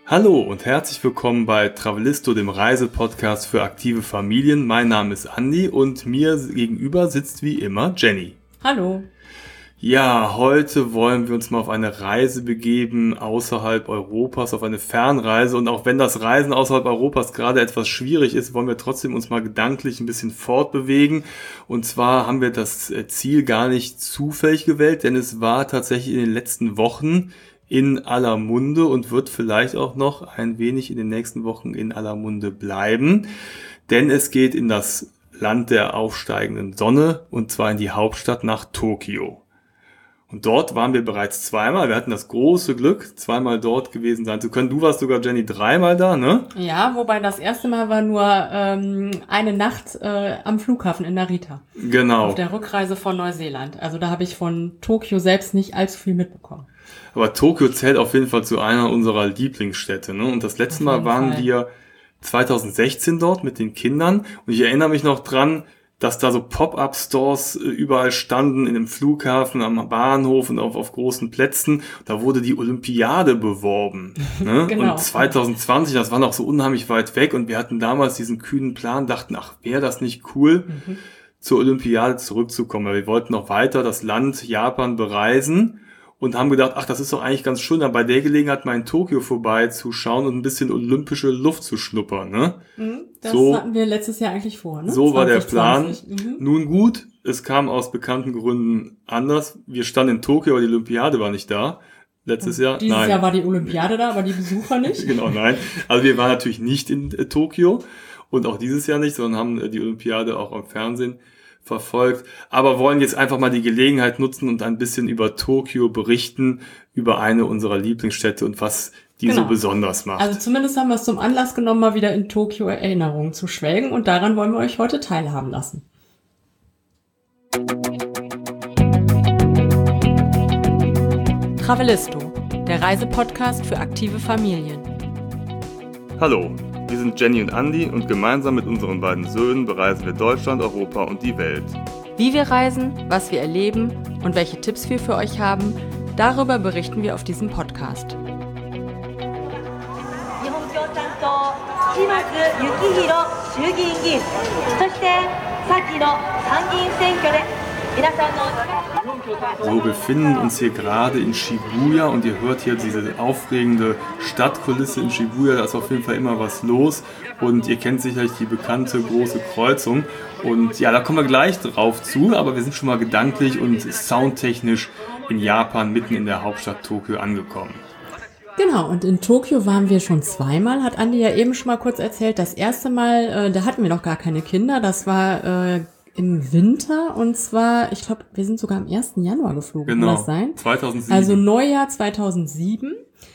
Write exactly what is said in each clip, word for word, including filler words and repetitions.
Hallo und herzlich willkommen bei Travelisto, dem Reisepodcast für aktive Familien. Mein Name ist Andi und mir gegenüber sitzt wie immer Jenny. Hallo. Ja, heute wollen wir uns mal auf eine Reise begeben außerhalb Europas, auf eine Fernreise. Und auch wenn das Reisen außerhalb Europas gerade etwas schwierig ist, wollen wir trotzdem uns mal gedanklich ein bisschen fortbewegen. Und zwar haben wir das Ziel gar nicht zufällig gewählt, denn es war tatsächlich in den letzten Wochen in aller Munde und wird vielleicht auch noch ein wenig in den nächsten Wochen in aller Munde bleiben. Denn es geht in das Land der aufsteigenden Sonne und zwar in die Hauptstadt nach Tokio. Und dort waren wir bereits zweimal. Wir hatten das große Glück, zweimal dort gewesen sein zu können. Du warst sogar, Jenny, dreimal da, ne? Ja, wobei das erste Mal war nur ähm, eine Nacht äh, am Flughafen in Narita. Genau. Auf der Rückreise von Neuseeland. Also da habe ich von Tokio selbst nicht allzu viel mitbekommen. Aber Tokio zählt auf jeden Fall zu einer unserer Lieblingsstädte, ne? Und das letzte Mal waren Fall. wir zwanzig sechzehn dort mit den Kindern. Und ich erinnere mich noch dran, dass da so Pop-up-Stores überall standen, in dem Flughafen, am Bahnhof und auf, auf großen Plätzen. Da wurde die Olympiade beworben. Ne? Genau. Und zwanzig zwanzig, das war noch so unheimlich weit weg und wir hatten damals diesen kühnen Plan, dachten, ach, wäre das nicht cool, mhm. zur Olympiade zurückzukommen. Weil wir wollten noch weiter das Land Japan bereisen. Und haben gedacht, ach, das ist doch eigentlich ganz schön, dann bei der Gelegenheit mal in Tokio vorbeizuschauen und ein bisschen olympische Luft zu schnuppern, ne? Das so, hatten wir letztes Jahr eigentlich vor, ne? So war der Plan. Mhm. Nun gut, es kam aus bekannten Gründen anders. Wir standen in Tokio, aber die Olympiade war nicht da. Letztes Jahr, Dieses nein. Jahr war die Olympiade da, aber die Besucher nicht. Genau, nein. Also wir waren natürlich nicht in äh, Tokio und auch dieses Jahr nicht, sondern haben äh, die Olympiade auch am Fernsehen verfolgt, aber wollen jetzt einfach mal die Gelegenheit nutzen und ein bisschen über Tokio berichten, über eine unserer Lieblingsstädte und was die genau. so besonders macht. Also zumindest haben wir es zum Anlass genommen, mal wieder in Tokio Erinnerungen zu schwelgen und daran wollen wir euch heute teilhaben lassen. Travelisto, der Reisepodcast für aktive Familien. Hallo. Wir sind Jenny und Andi und gemeinsam mit unseren beiden Söhnen bereisen wir Deutschland, Europa und die Welt. Wie wir reisen, was wir erleben und welche Tipps wir für euch haben, darüber berichten wir auf diesem Podcast. So, wir befinden uns hier gerade in Shibuya und ihr hört hier diese aufregende Stadtkulisse in Shibuya. Da ist auf jeden Fall immer was los und ihr kennt sicherlich die bekannte große Kreuzung. Und ja, da kommen wir gleich drauf zu, aber wir sind schon mal gedanklich und soundtechnisch in Japan, mitten in der Hauptstadt Tokio angekommen. Genau, und in Tokio waren wir schon zweimal, hat Andi ja eben schon mal kurz erzählt. Das erste Mal, äh, da hatten wir noch gar keine Kinder, das war äh, im Winter und zwar, ich glaube, wir sind sogar am ersten Januar geflogen, genau, kann das sein? zweitausendsieben. Also Neujahr zweitausendsieben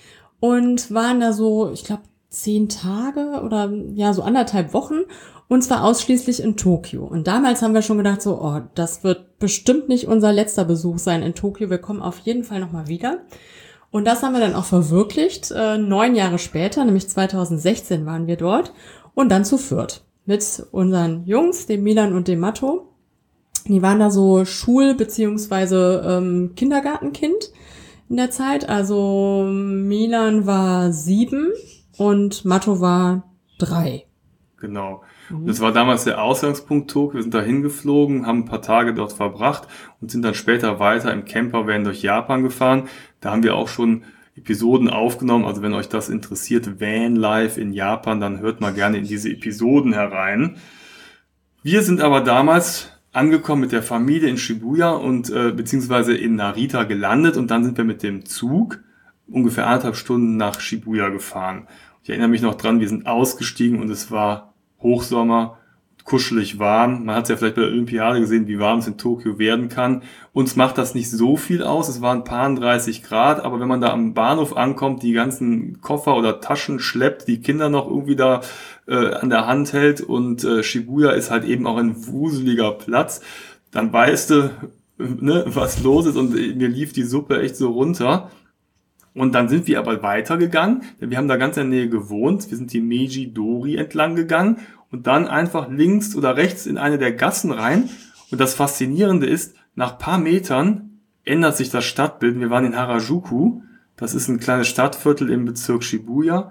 und waren da so, ich glaube, zehn Tage oder ja, so anderthalb Wochen und zwar ausschließlich in Tokio. Und damals haben wir schon gedacht so, oh, das wird bestimmt nicht unser letzter Besuch sein in Tokio, wir kommen auf jeden Fall nochmal wieder. Und das haben wir dann auch verwirklicht. Äh, neun Jahre später, nämlich zweitausendsechzehn waren wir dort und dann zu Fürth mit unseren Jungs, dem Milan und dem Matto. Die waren da so Schul- bzw. Ähm, Kindergartenkind in der Zeit. Also Milan war sieben und Matto war drei. Genau. Mhm. Das war damals der Ausgangspunkt Tokio. Wir sind da hingeflogen, haben ein paar Tage dort verbracht und sind dann später weiter im Campervan durch Japan gefahren. Da haben wir auch schon Episoden aufgenommen. Also wenn euch das interessiert, Vanlife in Japan, dann hört mal gerne in diese Episoden herein. Wir sind aber damals angekommen mit der Familie in Shibuya und äh, beziehungsweise in Narita gelandet und dann sind wir mit dem Zug ungefähr anderthalb Stunden nach Shibuya gefahren. Ich erinnere mich noch dran, wir sind ausgestiegen und es war Hochsommer, kuschelig warm. Man hat es ja vielleicht bei der Olympiade gesehen, wie warm es in Tokio werden kann. Uns macht das nicht so viel aus. Es waren ein paar dreißig Grad, aber wenn man da am Bahnhof ankommt, die ganzen Koffer oder Taschen schleppt, die Kinder noch irgendwie da äh, an der Hand hält und äh, Shibuya ist halt eben auch ein wuseliger Platz, dann weißt du, ne, was los ist und mir lief die Suppe echt so runter. Und dann sind wir aber weitergegangen, denn wir haben da ganz in der Nähe gewohnt. Wir sind die Meiji-Dori entlang gegangen und dann einfach links oder rechts in eine der Gassen rein. Und das Faszinierende ist, nach paar Metern ändert sich das Stadtbild. Wir waren in Harajuku, das ist ein kleines Stadtviertel im Bezirk Shibuya.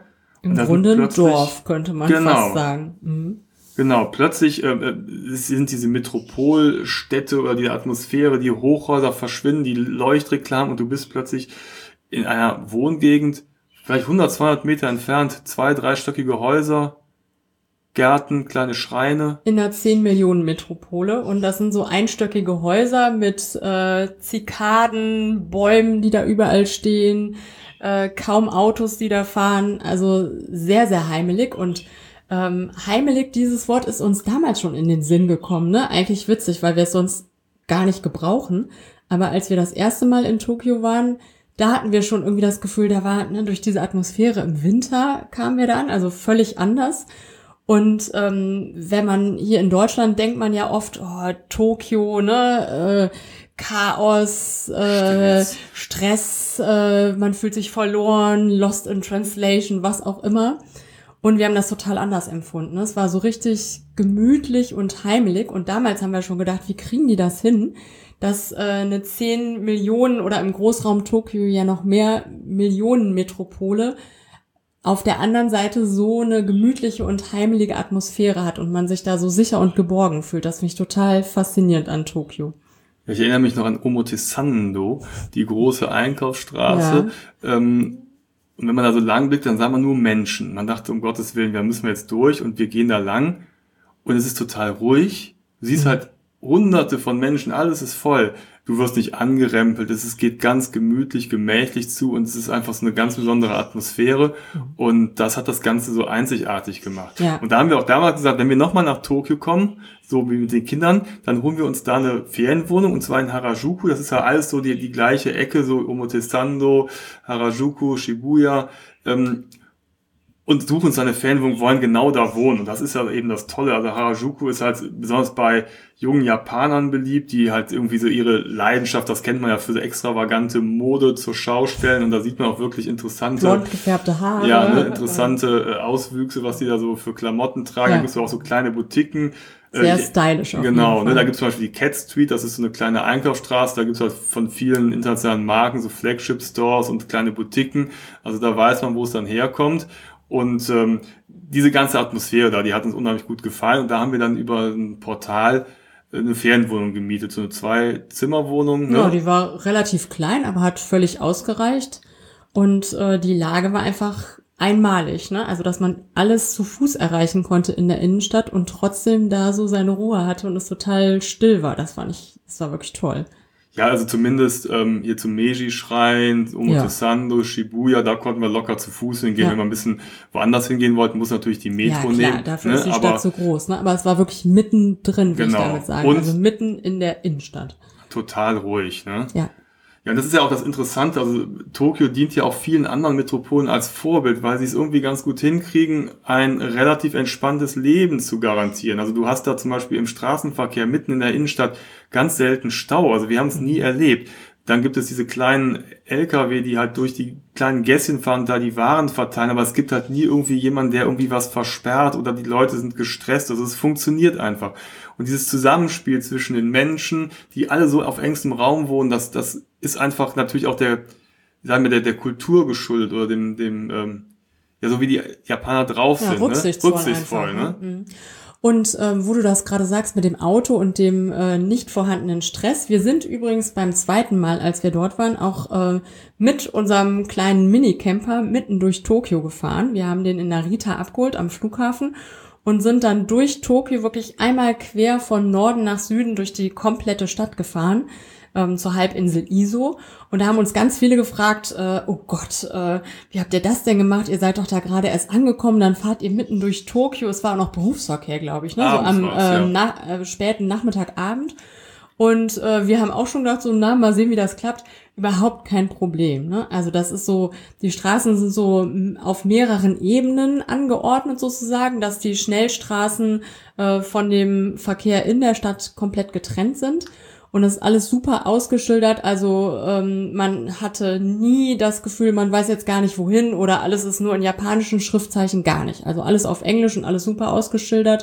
Im Grunde ein Dorf, könnte man genau, fast sagen. Mhm. Genau, plötzlich äh, sind diese Metropolstädte oder die Atmosphäre, die Hochhäuser verschwinden, die Leuchtreklamen und du bist plötzlich in einer Wohngegend, vielleicht hundert, zweihundert Meter entfernt, zwei-, dreistöckige Häuser, Gärten, kleine Schreine. In einer zehn Millionen Metropole und das sind so einstöckige Häuser mit äh, Zikaden, Bäumen, die da überall stehen, äh, kaum Autos, die da fahren, also sehr, sehr heimelig und ähm, heimelig, dieses Wort ist uns damals schon in den Sinn gekommen, ne? Eigentlich witzig, weil wir es sonst gar nicht gebrauchen, aber als wir das erste Mal in Tokio waren, da hatten wir schon irgendwie das Gefühl, da war, ne, durch diese Atmosphäre im Winter kamen wir da an, also völlig anders. Und ähm, wenn man hier in Deutschland denkt man ja oft, oh, Tokio, ne, äh, Chaos, äh, Stress, Stress äh, man fühlt sich verloren, lost in translation, was auch immer. Und wir haben das total anders empfunden. Es war so richtig gemütlich und heimelig. Und damals haben wir schon gedacht, wie kriegen die das hin, dass äh, eine zehn Millionen oder im Großraum Tokio ja noch mehr Millionen Metropole auf der anderen Seite so eine gemütliche und heimelige Atmosphäre hat und man sich da so sicher und geborgen fühlt. Das finde ich total faszinierend an Tokio. Ich erinnere mich noch an Omotesando, die große Einkaufsstraße. Ja. Ähm, und wenn man da so lang blickt, dann sah man nur Menschen. Man dachte, um Gottes Willen, da müssen wir jetzt durch und wir gehen da lang. Und es ist total ruhig. Du siehst mhm. halt hunderte von Menschen, alles ist voll. Du wirst nicht angerempelt, es geht ganz gemütlich, gemächlich zu und es ist einfach so eine ganz besondere Atmosphäre und das hat das Ganze so einzigartig gemacht. Ja. Und da haben wir auch damals gesagt, wenn wir nochmal nach Tokio kommen, so wie mit den Kindern, dann holen wir uns da eine Ferienwohnung und zwar in Harajuku, das ist ja alles so die, die gleiche Ecke, so Omotesando, Harajuku, Shibuya, ähm, und suchen uns eine Ferienwohnung, wollen genau da wohnen. Und das ist ja eben das Tolle. Also Harajuku ist halt besonders bei jungen Japanern beliebt, die halt irgendwie so ihre Leidenschaft, das kennt man ja, für so extravagante Mode zur Schau stellen. Und da sieht man auch wirklich interessante, blond gefärbte Haare. Ja, ne, interessante Auswüchse, was die da so für Klamotten tragen. Ja. Da gibt's auch so kleine Boutiquen. Sehr stylisch auch. Genau, ne, da gibt's zum Beispiel die Cat Street, das ist so eine kleine Einkaufsstraße, da gibt's halt von vielen internationalen Marken so Flagship-Stores und kleine Boutiquen. Also da weiß man, wo es dann herkommt. Und ähm, diese ganze Atmosphäre da, die hat uns unheimlich gut gefallen. Und da haben wir dann über ein Portal eine Ferienwohnung gemietet, so eine Zwei-Zimmer-Wohnung. Ne? Ja, die war relativ klein, aber hat völlig ausgereicht. Und äh, die Lage war einfach einmalig, ne? Also, dass man alles zu Fuß erreichen konnte in der Innenstadt und trotzdem da so seine Ruhe hatte und es total still war. Das fand ich, das war wirklich toll. Ja, also zumindest ähm, hier zum Meiji-Schrein, Omotesando, ja. Shibuya, da konnten wir locker zu Fuß hingehen. Ja. Wenn wir ein bisschen woanders hingehen wollten, muss natürlich die Metro nehmen. Ja, klar, nehmen, dafür ne? ist die Stadt aber, so groß. Ne? Aber es war wirklich mittendrin, will genau. ich damit sagen. Und also mitten in der Innenstadt. Total ruhig, ne? Ja. Ja, und das ist ja auch das Interessante, also Tokio dient ja auch vielen anderen Metropolen als Vorbild, weil sie es irgendwie ganz gut hinkriegen, ein relativ entspanntes Leben zu garantieren. Also du hast da zum Beispiel im Straßenverkehr mitten in der Innenstadt ganz selten Stau, also wir haben es nie erlebt. Dann gibt es diese kleinen L K W, die halt durch die kleinen Gässchen fahren und da die Waren verteilen, aber es gibt halt nie irgendwie jemanden, der irgendwie was versperrt oder die Leute sind gestresst, also es funktioniert einfach. Und dieses Zusammenspiel zwischen den Menschen, die alle so auf engstem Raum wohnen, das, das ist einfach natürlich auch der, sagen wir, der, der Kultur geschuldet oder dem, dem, ähm, ja, so wie die Japaner drauf ja, sind, rücksichtsvoll, ne? Rücksichtsvoll, einfach, ne? Mhm. Und ähm, wo du das gerade sagst mit dem Auto und dem äh, nicht vorhandenen Stress. Wir sind übrigens beim zweiten Mal, als wir dort waren, auch äh, mit unserem kleinen Minicamper mitten durch Tokio gefahren. Wir haben den in Narita abgeholt am Flughafen und sind dann durch Tokio wirklich einmal quer von Norden nach Süden durch die komplette Stadt gefahren, ähm, zur Halbinsel Iso. Und da haben uns ganz viele gefragt, äh, oh Gott, äh, wie habt ihr das denn gemacht? Ihr seid doch da gerade erst angekommen, dann fahrt ihr mitten durch Tokio. Es war auch noch Berufsverkehr, glaube ich, ne? So am äh, ja. na, äh, späten Nachmittagabend. Und äh, wir haben auch schon gedacht, so, na, mal sehen, wie das klappt. Überhaupt kein Problem, ne? Also das ist so, die Straßen sind so auf mehreren Ebenen angeordnet sozusagen, dass die Schnellstraßen äh, von dem Verkehr in der Stadt komplett getrennt sind. Und das ist alles super ausgeschildert, also ähm, man hatte nie das Gefühl, man weiß jetzt gar nicht wohin oder alles ist nur in japanischen Schriftzeichen, gar nicht. Also alles auf Englisch und alles super ausgeschildert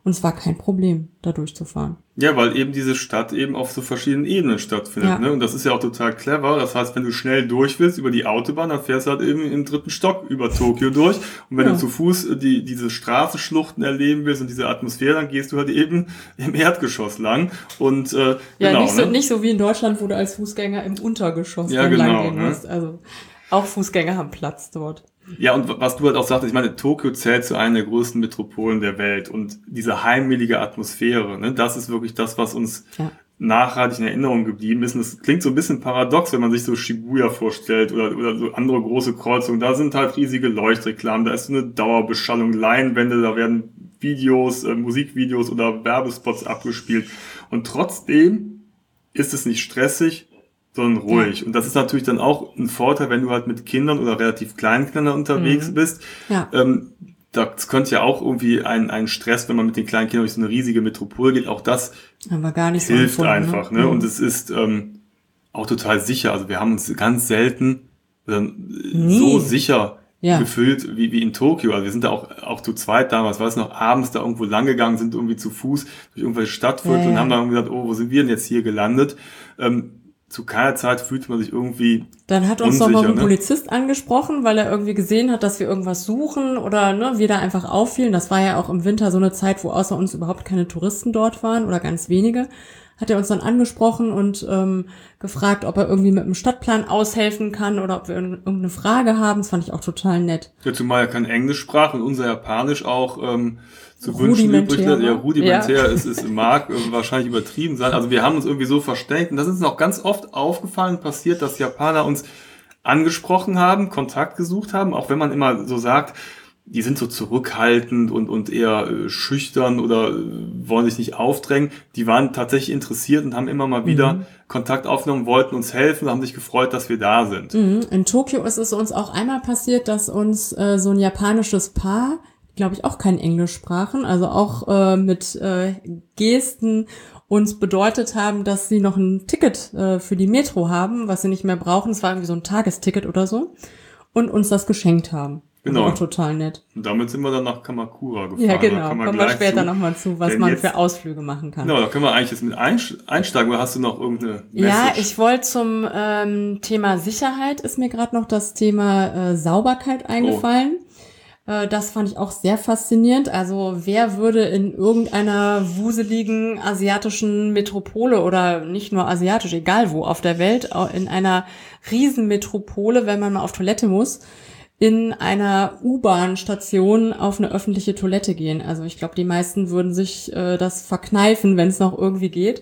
Und es war kein Problem, da durchzufahren. Ja, weil eben diese Stadt eben auf so verschiedenen Ebenen stattfindet. Ja. Ne? Und das ist ja auch total clever. Das heißt, wenn du schnell durch willst über die Autobahn, dann fährst du halt eben im dritten Stock über Tokio durch. Und wenn ja. du zu Fuß die diese Straßenschluchten erleben willst und diese Atmosphäre, dann gehst du halt eben im Erdgeschoss lang. Und äh, ja, genau, nicht, so, ne? nicht so wie in Deutschland, wo du als Fußgänger im Untergeschoss ja, genau, lang gehen ne? musst. Also auch Fußgänger haben Platz dort. Ja, und was du halt auch sagst, ich meine, Tokio zählt zu einer der größten Metropolen der Welt und diese heimliche Atmosphäre, ne, das ist wirklich das, was uns ja. nachhaltig in Erinnerung geblieben ist. Und das klingt so ein bisschen paradox, wenn man sich so Shibuya vorstellt oder, oder so andere große Kreuzungen. Da sind halt riesige Leuchtreklamen, da ist so eine Dauerbeschallung, Leinwände, da werden Videos, äh, Musikvideos oder Werbespots abgespielt. Und trotzdem ist es nicht stressig, sondern ruhig. Ja. Und das ist natürlich dann auch ein Vorteil, wenn du halt mit Kindern oder relativ kleinen Kindern unterwegs mhm. bist. Ja. Ähm, das könnte ja auch irgendwie ein, ein Stress, wenn man mit den kleinen Kindern durch so eine riesige Metropole geht. Auch das aber gar nicht hilft so empfunden, einfach. Ne? Ne? Mhm. Und es ist ähm, auch total sicher. Also wir haben uns ganz selten äh, so sicher ja. gefühlt wie, wie in Tokio. Also wir sind da auch, auch zu zweit damals, weiß noch, abends da irgendwo lang gegangen, sind irgendwie zu Fuß durch irgendwelche Stadtviertel ja, ja. und haben dann irgendwie gesagt, oh, wo sind wir denn jetzt hier gelandet? Ähm, Zu keiner Zeit fühlte man sich irgendwie Dann hat uns unsicher, doch noch ein ne? Polizist angesprochen, weil er irgendwie gesehen hat, dass wir irgendwas suchen oder ne, wir da einfach auffielen. Das war ja auch im Winter so eine Zeit, wo außer uns überhaupt keine Touristen dort waren oder ganz wenige. Hat er uns dann angesprochen und ähm, gefragt, ob er irgendwie mit dem Stadtplan aushelfen kann oder ob wir irgendeine Frage haben. Das fand ich auch total nett. Ja, zumal er kein Englisch sprach und unser Japanisch auch ähm, zu wünschen übrig hat. Ja, rudimentär ja. ist, ist mag äh, wahrscheinlich übertrieben sein. Also wir haben uns irgendwie so verständigt und das ist noch ganz oft aufgefallen, passiert, dass Japaner uns angesprochen haben, Kontakt gesucht haben, auch wenn man immer so sagt, die sind so zurückhaltend und und eher äh, schüchtern oder äh, wollen sich nicht aufdrängen. Die waren tatsächlich interessiert und haben immer mal wieder mhm. Kontakt aufgenommen, wollten uns helfen, haben sich gefreut, dass wir da sind. Mhm. In Tokio ist es uns auch einmal passiert, dass uns äh, so ein japanisches Paar, glaube ich, auch kein Englisch sprachen, also auch äh, mit äh, Gesten uns bedeutet haben, dass sie noch ein Ticket äh, für die Metro haben, was sie nicht mehr brauchen. Es war irgendwie so ein Tagesticket oder so. Und uns das geschenkt haben. Genau. Auch total nett. Und damit sind wir dann nach Kamakura gefahren. Ja, genau. Kommen wir, Kommen wir später nochmal zu, was Denn man jetzt, für Ausflüge machen kann. Genau, da können wir eigentlich jetzt mit einsteigen. Oder hast du noch irgendeine Message? Ja, ich wollte zum ähm, Thema Sicherheit, ist mir gerade noch das Thema äh, Sauberkeit eingefallen. Oh. Äh, das fand ich auch sehr faszinierend. Also wer würde in irgendeiner wuseligen asiatischen Metropole oder nicht nur asiatisch, egal wo auf der Welt, in einer Riesenmetropole, wenn man mal auf Toilette muss, in einer U-Bahn-Station auf eine öffentliche Toilette gehen. Also ich glaube, die meisten würden sich äh, das verkneifen, wenn es noch irgendwie geht.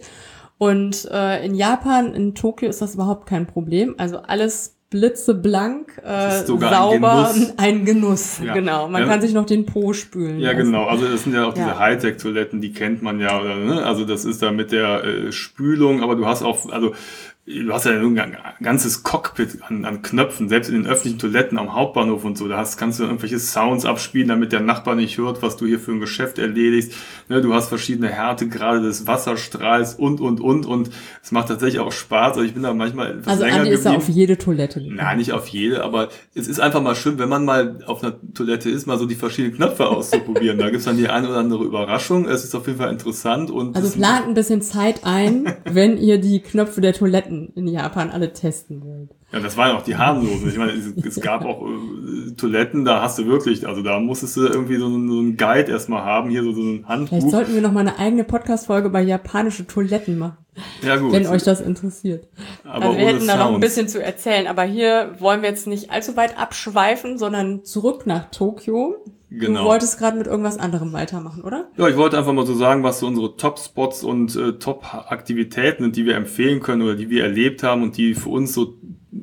Und äh, in Japan, in Tokio ist das überhaupt kein Problem. Also alles blitzeblank, äh, sauber, ein Genuss. Ein Genuss ja. Genau. Man ja. kann sich noch den Po spülen. Ja, lassen. Genau. Also das sind ja auch diese ja. Hightech-Toiletten, die kennt man ja. Oder, ne? Also das ist da mit der äh, Spülung, aber du hast auch, also du hast ja ein ganzes Cockpit an, an Knöpfen, selbst in den öffentlichen Toiletten am Hauptbahnhof und so. Da hast, kannst du irgendwelche Sounds abspielen, damit der Nachbar nicht hört, was du hier für ein Geschäft erledigst. Ne, du hast verschiedene Härtegrade des Wasserstrahls und, und, und. Und es macht tatsächlich auch Spaß. Also ich bin da manchmal etwas also länger Andi geblieben. ist da auf jede Toilette gegangen. Nein, nicht auf jede, aber es ist einfach mal schön, wenn man mal auf einer Toilette ist, mal so die verschiedenen Knöpfe auszuprobieren. Da gibt's dann die eine oder andere Überraschung. Es ist auf jeden Fall interessant. Und also plant ein bisschen Zeit ein, wenn ihr die Knöpfe der Toiletten in Japan alle testen wollt. Ja, das waren auch die harmlosen. Ich meine, es, es gab auch äh, Toiletten, da hast du wirklich, also da musstest du irgendwie so einen, so einen Guide erstmal haben, hier so, so ein Handbuch. Vielleicht sollten wir noch mal eine eigene Podcast-Folge über japanische Toiletten machen. Ja, gut. Wenn euch das interessiert. Aber also wir hätten da Sounds. noch ein bisschen zu erzählen, aber hier wollen wir jetzt nicht allzu weit abschweifen, sondern zurück nach Tokio. Genau. Du wolltest gerade mit irgendwas anderem weitermachen, oder? Ja, ich wollte einfach mal so sagen, was so unsere Top-Spots und äh, Top-Aktivitäten sind, die wir empfehlen können oder die wir erlebt haben und die für uns so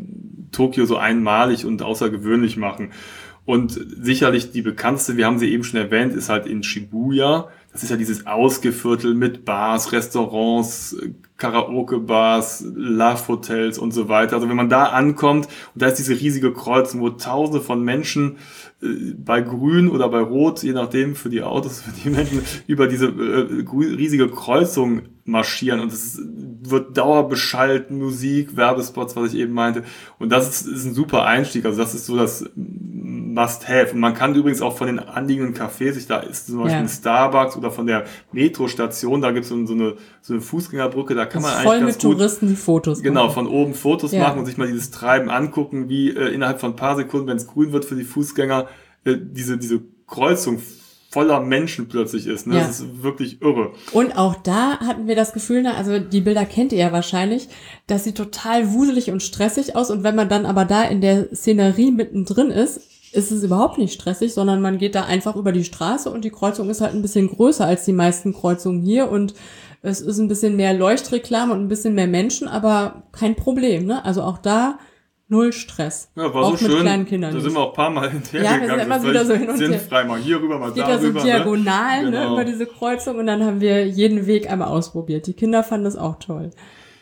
Tokio so einmalig und außergewöhnlich machen. Und sicherlich die bekannteste, wir haben sie eben schon erwähnt, ist halt in Shibuya. Das ist ja dieses Ausgeviertel mit Bars, Restaurants, Karaoke-Bars, Love-Hotels und so weiter. Also wenn man da ankommt und da ist diese riesige Kreuzung, wo Tausende von Menschen äh, bei Grün oder bei Rot, je nachdem für die Autos, für die Menschen, über diese äh, riesige Kreuzung marschieren und es wird dauerbeschallt, Musik, Werbespots, was ich eben meinte. Und das ist, ist ein super Einstieg. Also das ist so das Must-Have. Und man kann übrigens auch von den anliegenden Cafés, sich da ist zum Beispiel Ja. ein Starbucks oder von der Metrostation, da gibt es so, so, eine, so eine Fußgängerbrücke, da kann Das man ist voll eigentlich mit ganz gut Touristen, die Fotos genau, machen. von oben Fotos Ja. machen und sich mal dieses Treiben angucken, wie äh, innerhalb von ein paar Sekunden, wenn es grün wird für die Fußgänger, äh, diese, diese Kreuzung voller Menschen plötzlich ist. Ne? Ja. Das ist wirklich irre. Und auch da hatten wir das Gefühl, ne, also die Bilder kennt ihr ja wahrscheinlich, das sieht total wuselig und stressig aus. Und wenn man dann aber da in der Szenerie mittendrin ist, ist es überhaupt nicht stressig, sondern man geht da einfach über die Straße und die Kreuzung ist halt ein bisschen größer als die meisten Kreuzungen hier und es ist ein bisschen mehr Leuchtreklame und ein bisschen mehr Menschen, aber kein Problem, ne? Also auch da null Stress. Ja, war auch so mit schön. kleinen Kindern. Da nicht. sind wir auch ein paar Mal hinterher Ja, wir gegangen. sind immer Das wieder ist so hin und her. sinnfrei, mal hier rüber, mal Geht da da so rüber. diagonal, ne? ne, Genau. über diese Kreuzung und dann haben wir jeden Weg einmal ausprobiert. Die Kinder fanden das auch toll.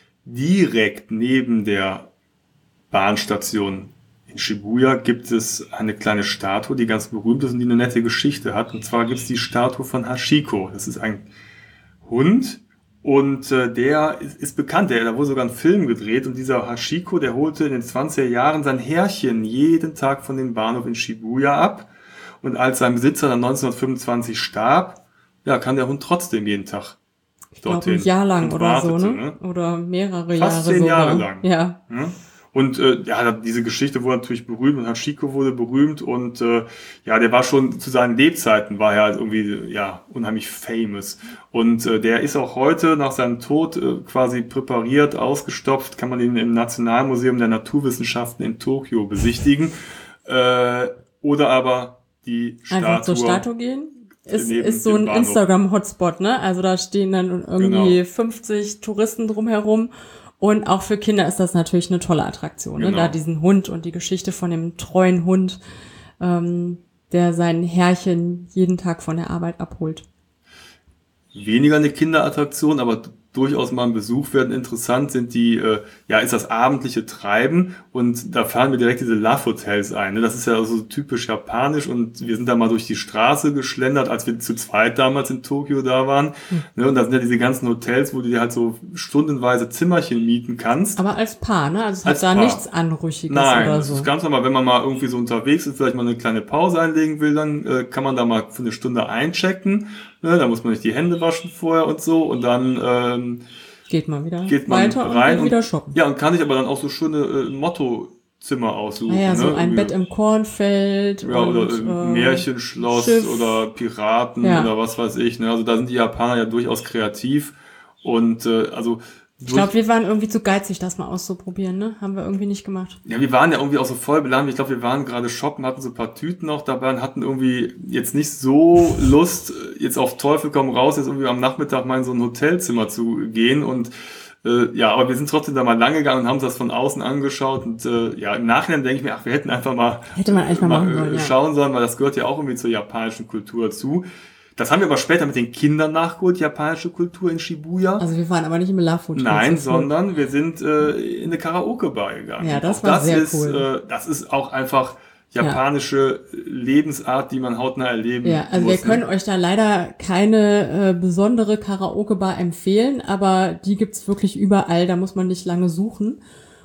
Direkt neben der Bahnstation in Shibuya gibt es eine kleine Statue, die ganz berühmt ist und die eine nette Geschichte hat. Und zwar gibt es die Statue von Hachiko. Das ist ein Hund und äh, der ist, ist bekannt. Der, da wurde sogar ein Film gedreht und dieser Hachiko, der holte in den zwanziger Jahren sein Herrchen jeden Tag von dem Bahnhof in Shibuya ab. Und als sein Besitzer dann neunzehnhundertfünfundzwanzig starb, ja, kann der Hund trotzdem jeden Tag Ich glaube, dorthin. ein Jahr lang und oder wartete, so, ne? Oder mehrere Fast Jahre zehn sogar. Jahre lang. Ja. Ja? Und äh, ja, diese Geschichte wurde natürlich berühmt und Hachiko wurde berühmt und äh, ja, der war schon zu seinen Lebzeiten, war er halt irgendwie ja unheimlich famous. Und äh, der ist auch heute nach seinem Tod äh, quasi präpariert, ausgestopft, kann man ihn im Nationalmuseum der Naturwissenschaften in Tokio besichtigen. Äh, oder aber die Statue. Einfach zur Statue gehen. Ist, neben ist so dem ein Bahnhof. Instagram-Hotspot, ne? Also da stehen dann irgendwie Genau. fünfzig Touristen drumherum. Und auch für Kinder ist das natürlich eine tolle Attraktion, ne? Genau. Da diesen Hund und die Geschichte von dem treuen Hund, ähm, der sein Herrchen jeden Tag von der Arbeit abholt. Weniger eine Kinderattraktion, aber durchaus mal ein Besuch werden interessant sind die, äh, ja, ist das abendliche Treiben und da fahren wir direkt diese Love Hotels ein. Ne? Das ist ja so typisch japanisch und wir sind da mal durch die Straße geschlendert, als wir zu zweit damals in Tokio da waren. Hm. Ne? Und da sind ja diese ganzen Hotels, wo du dir halt so stundenweise Zimmerchen mieten kannst. Aber als Paar, ne? Also es Als hat da Paar. nichts Anrüchiges Nein, oder das so. ist ganz normal, wenn man mal irgendwie so unterwegs ist, vielleicht mal eine kleine Pause einlegen will, dann äh, kann man da mal für eine Stunde einchecken. Ne? Da muss man nicht die Hände waschen vorher und so und dann ähm, Geht man wieder geht man weiter rein und geht wieder shoppen. ja, und kann sich aber dann auch so schöne äh, Mottozimmer aussuchen. Naja, so ne? ein Irgendwie- Bett im Kornfeld ja, und oder äh, äh, Märchenschloss Schiff. oder Piraten Ja. oder was weiß ich. Ne? Also da sind die Japaner ja durchaus kreativ und äh, also Ich glaube, wir waren irgendwie zu geizig, das mal auszuprobieren, ne? Haben wir irgendwie nicht gemacht. ja, wir waren ja irgendwie auch so voll beladen. Ich glaube, wir waren gerade shoppen, hatten so ein paar Tüten noch dabei und hatten irgendwie jetzt nicht so Lust, jetzt auf Teufel komm raus, jetzt irgendwie am Nachmittag mal in so ein Hotelzimmer zu gehen. Und äh, ja, aber wir sind trotzdem da mal lang gegangen und haben uns das von außen angeschaut. Und äh, ja, im Nachhinein denke ich mir, ach, wir hätten einfach mal, Hätte man eigentlich mal machen sollen, äh, ja. schauen sollen, weil das gehört ja auch irgendwie zur japanischen Kultur dazu. Das haben wir aber später mit den Kindern nachgeholt, japanische Kultur in Shibuya. Also wir waren aber nicht im Love Hotel. Nein, das ist wohl- sondern wir sind äh, in eine Karaoke-Bar gegangen. Ja, das Auch war das sehr ist, cool. Äh, das ist auch einfach japanische Lebensart, die man hautnah erleben Ja, also muss. wir können ne? euch da leider keine äh, besondere Karaoke-Bar empfehlen, aber die gibt's wirklich überall, da muss man nicht lange suchen.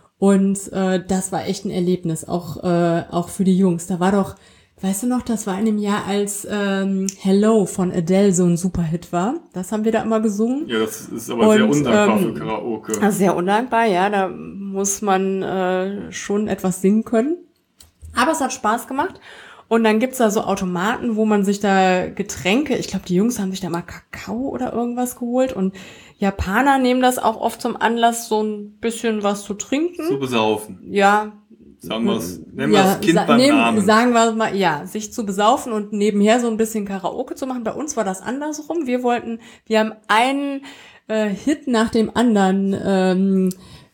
Und äh, das war echt ein Erlebnis, auch äh, auch für die Jungs. Da war doch, weißt du noch, das war in dem Jahr, als ähm, Hello von Adele so ein Superhit war. Das haben wir da immer gesungen. Ja, das ist aber sehr Und, undankbar ähm, für Karaoke. Also sehr undankbar, ja, da muss man äh, schon etwas singen können. Aber es hat Spaß gemacht. Und dann gibt's da so Automaten, wo man sich da Getränke, ich glaube, die Jungs haben sich da mal Kakao oder irgendwas geholt. Und Japaner nehmen das auch oft zum Anlass, so ein bisschen was zu trinken. Zu besaufen. Ja. Sagen wir es, nennen wir Ja, das Kind sa- beim nehmen- Namen. Sagen wir mal, ja, sich zu besaufen und nebenher so ein bisschen Karaoke zu machen. Bei uns war das andersrum. Wir wollten, wir haben einen äh, Hit nach dem anderen ähm,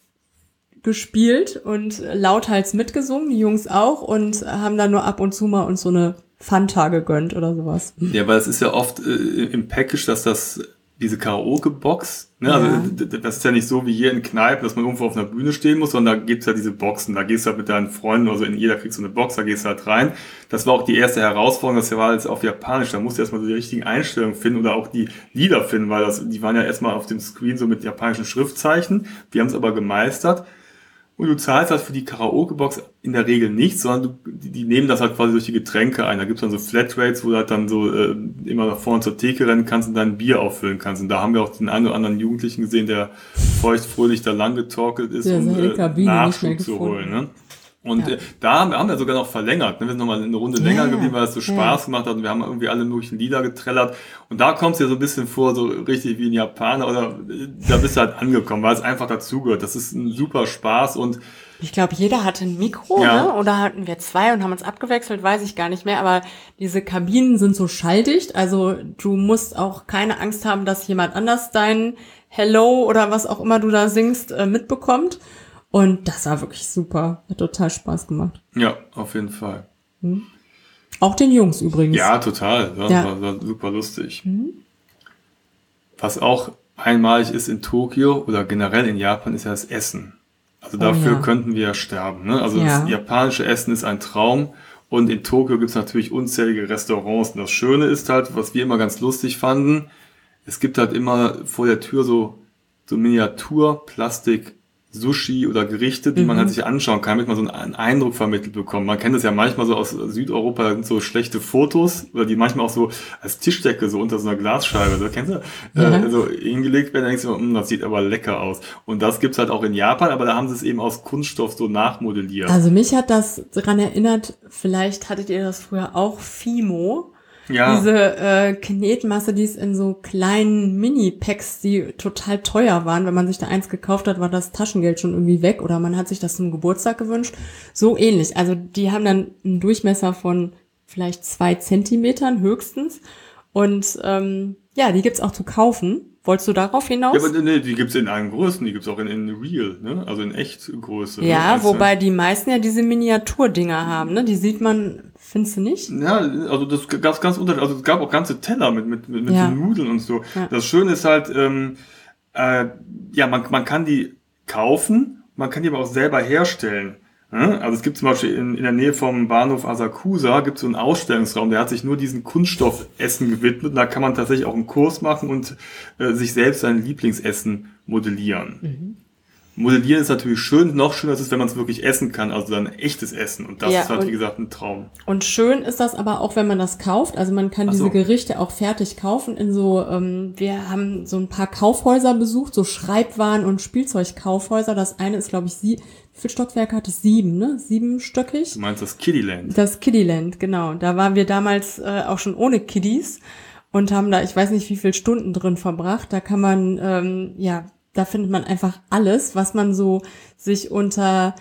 gespielt und lauthals mitgesungen, die Jungs auch, und haben dann nur ab und zu mal uns so eine Fanta gegönnt oder sowas. Ja, weil es ist ja oft äh, im Package, dass das diese Karaoke-Box, ne, Ja. also d- d- das ist ja nicht so wie hier in Kneipen, dass man irgendwo auf einer Bühne stehen muss, sondern da gibt's ja diese Boxen, da gehst du halt mit deinen Freunden, also in jeder kriegst du eine Box, da gehst du halt rein. Das war auch die erste Herausforderung, das war jetzt auf Japanisch, da musst du erstmal so die richtigen Einstellungen finden oder auch die Lieder finden, weil das, die waren ja erstmal auf dem Screen so mit japanischen Schriftzeichen, wir haben es aber gemeistert. Und du zahlst halt für die Karaoke-Box in der Regel nichts, sondern du, die, die nehmen das halt quasi durch die Getränke ein. Da gibt's dann so Flatrates, wo du halt dann so äh, immer nach vorne zur Theke rennen kannst und dein Bier auffüllen kannst. Und da haben wir auch den einen oder anderen Jugendlichen gesehen, der feuchtfröhlich da lang getorkelt ist, Der um seine äh, Kabine nicht mehr Nachschub zu gefunden. holen. Ne? Und Ja. äh, da haben wir, haben wir sogar noch verlängert. Ne? Wir sind nochmal eine Runde länger Ja, geblieben, weil es so ja. Spaß gemacht hat. Und wir haben irgendwie alle möglichen Lieder getrellert. Und da kommst du dir so ein bisschen vor, so richtig wie ein Japaner. Oder äh, da bist du halt angekommen, weil es einfach dazugehört. Das ist ein super Spaß. Und Ich glaube, jeder hatte ein Mikro, Ja. ne? Oder hatten wir zwei und haben uns abgewechselt, weiß ich gar nicht mehr. Aber diese Kabinen sind so schalldicht, also du musst auch keine Angst haben, dass jemand anders dein Hello oder was auch immer du da singst äh, mitbekommt. Und das war wirklich super, hat total Spaß gemacht. ja, auf jeden Fall. Auch den Jungs übrigens. Ja, total. Das Ja. war, war super lustig. Was auch einmalig ist in Tokio oder generell in Japan, ist ja das Essen. Also dafür ja. könnten wir ja sterben. Ne? Also Ja. das japanische Essen ist ein Traum. Und in Tokio gibt es natürlich unzählige Restaurants. Und das Schöne ist halt, was wir immer ganz lustig fanden, es gibt halt immer vor der Tür so, so Miniatur-Plastik- Sushi oder Gerichte, die man halt sich anschauen kann, damit man so einen Eindruck vermittelt bekommt. Man kennt das ja manchmal so aus Südeuropa, da sind so schlechte Fotos, oder die manchmal auch so als Tischdecke so unter so einer Glasscheibe, so, kennst du? Ja. Äh, so hingelegt werden, dann denkst du, hm, das sieht aber lecker aus. Und das gibt's halt auch in Japan, aber da haben sie es eben aus Kunststoff so nachmodelliert. Also mich hat das daran erinnert, vielleicht hattet ihr das früher auch, Fimo. Ja. Diese äh, Knetmasse, die ist in so kleinen Mini-Packs, die total teuer waren. Wenn man sich da eins gekauft hat, war das Taschengeld schon irgendwie weg oder man hat sich das zum Geburtstag gewünscht. So ähnlich. Also die haben dann einen Durchmesser von vielleicht zwei Zentimetern höchstens. Und ähm, ja, die gibt's auch zu kaufen. Wolltest du darauf hinaus? Ja, aber nee, die gibt's in allen Größen, die gibt's auch in, in Real, ne? Also in Echtgröße. Ja, ne? Also, wobei die meisten ja diese Miniaturdinger haben, ne? Die sieht man, findest du nicht? Ja, also das gab's ganz unterschiedlich. Also es gab auch ganze Teller mit mit mit, mit Ja. so Nudeln und so. Ja. Das Schöne ist halt, ähm, äh, ja, man man kann die kaufen, man kann die aber auch selber herstellen. Ne? Also es gibt zum Beispiel in, in der Nähe vom Bahnhof Asakusa gibt es so einen Ausstellungsraum, der hat sich nur diesen Kunststoffessen gewidmet. Und da kann man tatsächlich auch einen Kurs machen und äh, sich selbst sein Lieblingsessen modellieren. Modellieren ist natürlich schön, noch schöner ist es, wenn man es wirklich essen kann, also dann echtes Essen. Und das Ja, ist halt, und- wie gesagt, ein Traum. Und schön ist das aber auch, wenn man das kauft. Also man kann Ach diese so. Gerichte auch fertig kaufen in so, ähm, wir haben so ein paar Kaufhäuser besucht, so Schreibwaren- und Spielzeugkaufhäuser. Das eine ist, glaube ich, sie, wie viele Stockwerke hat es? Sieben, ne? Siebenstöckig. Du meinst das Kiddyland? Das Kiddyland, genau. Da waren wir damals äh, auch schon ohne Kiddies und haben da, ich weiß nicht, wie viele Stunden drin verbracht. Da kann man, ähm, ja, da findet man einfach alles, was man so sich unter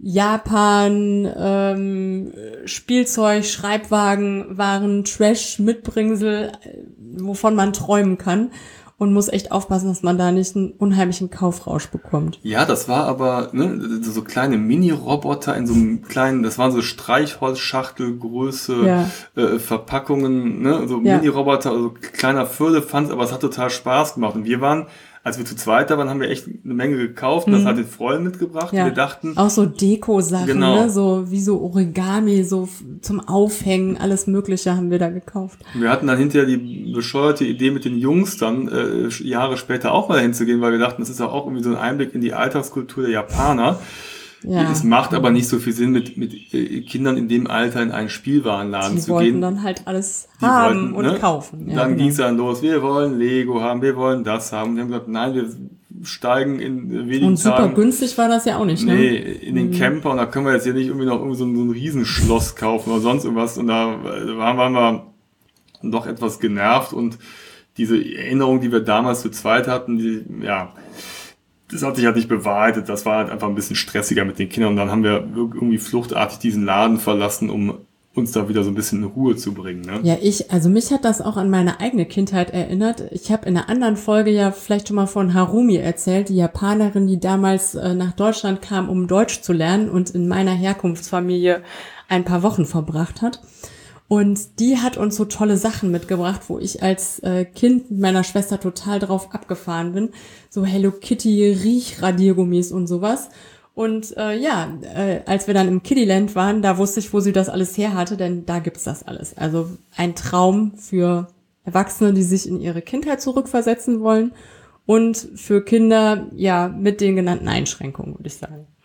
Japan, ähm, Spielzeug, Schreibwagen, Waren, Trash, Mitbringsel, äh, wovon man träumen kann. Und muss echt aufpassen, dass man da nicht einen unheimlichen Kaufrausch bekommt. Ja, das war aber ne, so kleine Mini-Roboter in so einem kleinen, das waren so Streichholzschachtelgröße Ja. äh, Verpackungen, ne, so Ja. Mini-Roboter, also kleiner Firlefanz, aber es hat total Spaß gemacht. Und wir waren, als wir zu zweit da waren, haben wir echt eine Menge gekauft und das hat den Freunden mitgebracht. Ja. Und wir dachten, Auch so Deko-Sachen, Genau. ne? So wie so Origami, so f- zum Aufhängen, alles Mögliche haben wir da gekauft. wir hatten dann hinterher die bescheuerte Idee mit den Jungs dann äh, Jahre später auch mal hinzugehen, weil wir dachten, das ist ja auch irgendwie so ein Einblick in die Alltagskultur der Japaner. Ja. Es macht aber nicht so viel Sinn, mit, mit äh, Kindern in dem Alter in einen Spielwarenladen Die zu wollten gehen. dann halt alles Die haben wollten, und ne? kaufen. Ja, dann genau. ging es dann los, wir wollen Lego haben, wir wollen das haben. Wir haben gesagt, nein, wir steigen in äh, wenigen Und super Tagen günstig war das ja auch nicht, ne? nee, in den Camper und da können wir jetzt hier nicht irgendwie noch irgendwie so ein, so ein Riesenschloss kaufen oder sonst irgendwas. Und da äh, waren, waren wir doch etwas genervt und diese Erinnerung, die wir damals zu zweit hatten, die, ja, das hat sich halt nicht bewahrheitet. Das war halt einfach ein bisschen stressiger mit den Kindern. Und dann haben wir irgendwie fluchtartig diesen Laden verlassen, um uns da wieder so ein bisschen in Ruhe zu bringen. Ne? Ja, ich, also mich hat das auch an meine eigene Kindheit erinnert. Ich habe in einer anderen Folge ja vielleicht schon mal von Harumi erzählt, die Japanerin, die damals äh, nach Deutschland kam, um Deutsch zu lernen und in meiner Herkunftsfamilie ein paar Wochen verbracht hat. Und die hat uns so tolle Sachen mitgebracht, wo ich als äh, Kind mit meiner Schwester total drauf abgefahren bin. So Hello Kitty Riechradiergummis und sowas. Und äh, ja, äh, als wir dann im Kiddyland waren, da wusste ich, wo sie das alles her hatte, denn da gibt's das alles. Also ein Traum für Erwachsene, die sich in ihre Kindheit zurückversetzen wollen und für Kinder, ja, mit den genannten Einschränkungen, würde ich sagen.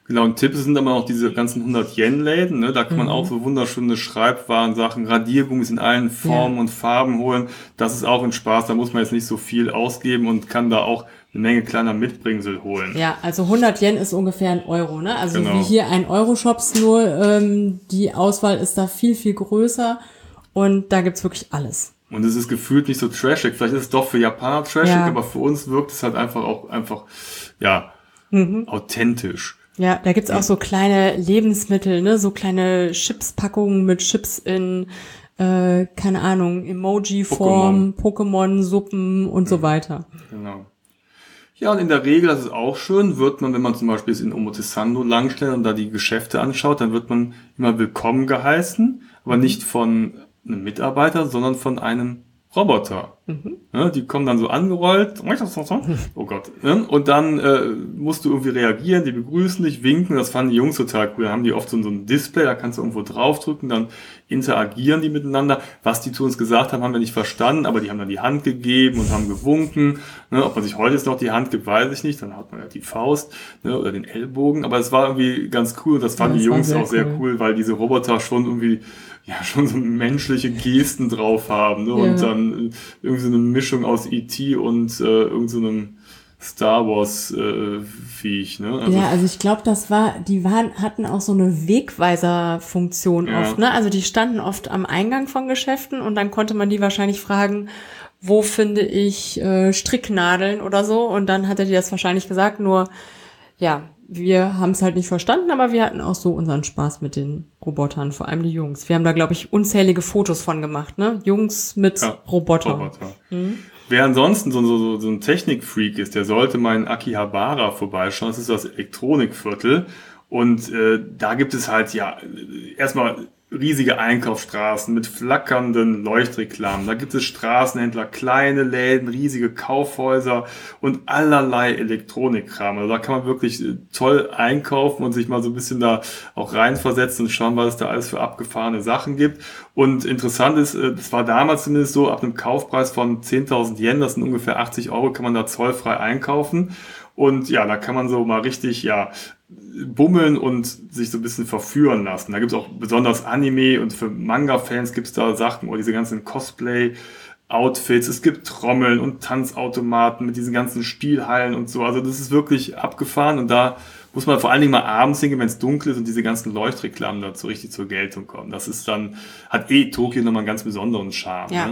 Genau, ein Tipp sind aber auch diese ganzen hundert-Yen-Läden, ne? Da kann man Mhm. auch so wunderschöne Schreibwaren, Sachen, Radiergummis in allen Formen Ja. und Farben holen. Das ist auch ein Spaß, da muss man jetzt nicht so viel ausgeben und kann da auch eine Menge kleiner Mitbringsel holen. Ja, also hundert Yen ist ungefähr ein Euro, ne? Also Genau. wie hier ein Euro-Shops, nur ähm, die Auswahl ist da viel, viel größer und da gibt's wirklich alles. Und es ist gefühlt nicht so trashig. Vielleicht ist es doch für Japaner trashig, Ja. aber für uns wirkt es halt einfach auch einfach, ja, Mhm. authentisch. Ja, da gibt's auch so kleine Lebensmittel, ne? So kleine Chips-Packungen mit Chips in, äh, keine Ahnung, Emoji-Form, Pokémon-Suppen und so weiter. Genau. Ja, und in der Regel, das ist auch schön, wird man, wenn man zum Beispiel jetzt in Omotesando langstellt und da die Geschäfte anschaut, dann wird man immer willkommen geheißen, aber nicht von einem Mitarbeiter, sondern von einem Roboter. Mhm. Ja, die kommen dann so angerollt. Oh Gott. Ja, und dann äh, musst du irgendwie reagieren, die begrüßen dich, winken. Das fanden die Jungs total cool. Da haben die oft so, so ein Display, da kannst du irgendwo draufdrücken, dann interagieren die miteinander. Was die zu uns gesagt haben, haben wir nicht verstanden, aber die haben dann die Hand gegeben und haben gewunken. Ne, ob man sich heute jetzt noch die Hand gibt, weiß ich nicht. Dann hat man ja die Faust, ne, oder den Ellbogen. Aber es war irgendwie ganz cool und das fanden Ja, die das war Jungs sehr auch sehr cool. cool, weil diese Roboter schon irgendwie ja schon so menschliche Gesten drauf haben, ne? Und Ja. dann irgendwie so eine Mischung aus E T und äh, irgend so einem Star Wars äh, Viech, ne? Also, Ja, also ich glaube, das war, die waren, hatten auch so eine Wegweiser-Funktion Ja. oft, ne? Also die standen oft am Eingang von Geschäften und dann konnte man die wahrscheinlich fragen, wo finde ich äh, Stricknadeln oder so, und dann hat er dir das wahrscheinlich gesagt, nur ja, wir haben es halt nicht verstanden, aber wir hatten auch so unseren Spaß mit den Robotern, vor allem die Jungs. Wir haben da, glaube ich, unzählige Fotos von gemacht, ne? Jungs mit Ja, Roboter. Roboter. Wer ansonsten so, so, so ein Technikfreak ist, der sollte mal in Akihabara vorbeischauen. Das ist das Elektronikviertel. Und äh, da gibt es halt ja erstmal riesige Einkaufsstraßen mit flackernden Leuchtreklamen. Da gibt es Straßenhändler, kleine Läden, riesige Kaufhäuser und allerlei Elektronikkram. Also da kann man wirklich äh, toll einkaufen und sich mal so ein bisschen da auch reinversetzen und schauen, was es da alles für abgefahrene Sachen gibt. Und interessant ist, äh, das war damals zumindest so, ab einem Kaufpreis von zehntausend Yen, das sind ungefähr achtzig Euro, kann man da zollfrei einkaufen. Und ja, da kann man so mal richtig, ja, bummeln und sich so ein bisschen verführen lassen. Da gibt's auch besonders Anime und für Manga-Fans gibt's da Sachen oder diese ganzen Cosplay-Outfits. Es gibt Trommeln und Tanzautomaten mit diesen ganzen Spielhallen und so. Also das ist wirklich abgefahren und da muss man vor allen Dingen mal abends hingehen, wenn es dunkel ist und diese ganzen Leuchtreklamen dazu richtig zur Geltung kommen. Das ist dann, hat eh Tokio nochmal einen ganz besonderen Charme. Ja. Ne?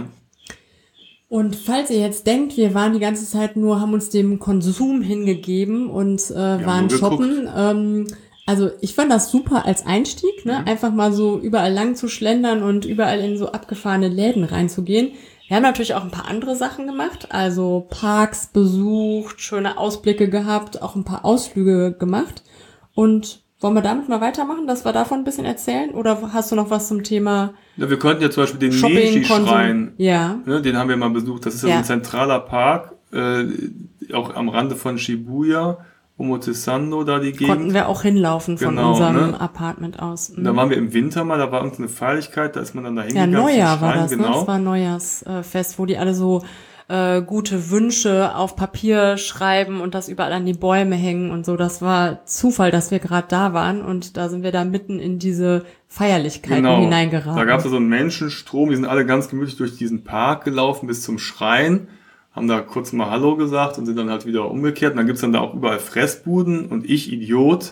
Und falls ihr jetzt denkt, wir waren die ganze Zeit nur, haben uns dem Konsum hingegeben und äh, waren nur shoppen. Ähm, also ich fand das super als Einstieg, ne? Einfach mal so überall lang zu schlendern und überall in so abgefahrene Läden reinzugehen. Wir haben natürlich auch ein paar andere Sachen gemacht, also Parks besucht, schöne Ausblicke gehabt, auch ein paar Ausflüge gemacht. Und wollen wir damit mal weitermachen, dass wir davon ein bisschen erzählen? Oder hast du noch was zum Thema Ja, wir könnten ja zum Beispiel den Shopping, Konsum? Meiji-Schrein, Ja. ne, den haben wir mal besucht. Das ist ja, Ja. so ein zentraler Park, äh, auch am Rande von Shibuya, Omotesando, da die Gegend. Konnten wir auch hinlaufen von Genau, unserem ne? Apartment aus. Mhm. Da waren wir im Winter mal, da war irgendeine Feierlichkeit, da ist man dann da Ja, hingegangen. zum Neujahr war Schrein, das, ne? genau. Das war ein Neujahrsfest, wo die alle so äh, gute Wünsche auf Papier schreiben und das überall an die Bäume hängen und so. Das war Zufall, dass wir gerade da waren und da sind wir da mitten in diese Feierlichkeiten Genau. hineingeraten. Da gab es so einen Menschenstrom, die sind alle ganz gemütlich durch diesen Park gelaufen bis zum Schrein, haben da kurz mal Hallo gesagt und sind dann halt wieder umgekehrt. Und dann gibt's dann da auch überall Fressbuden und ich, Idiot,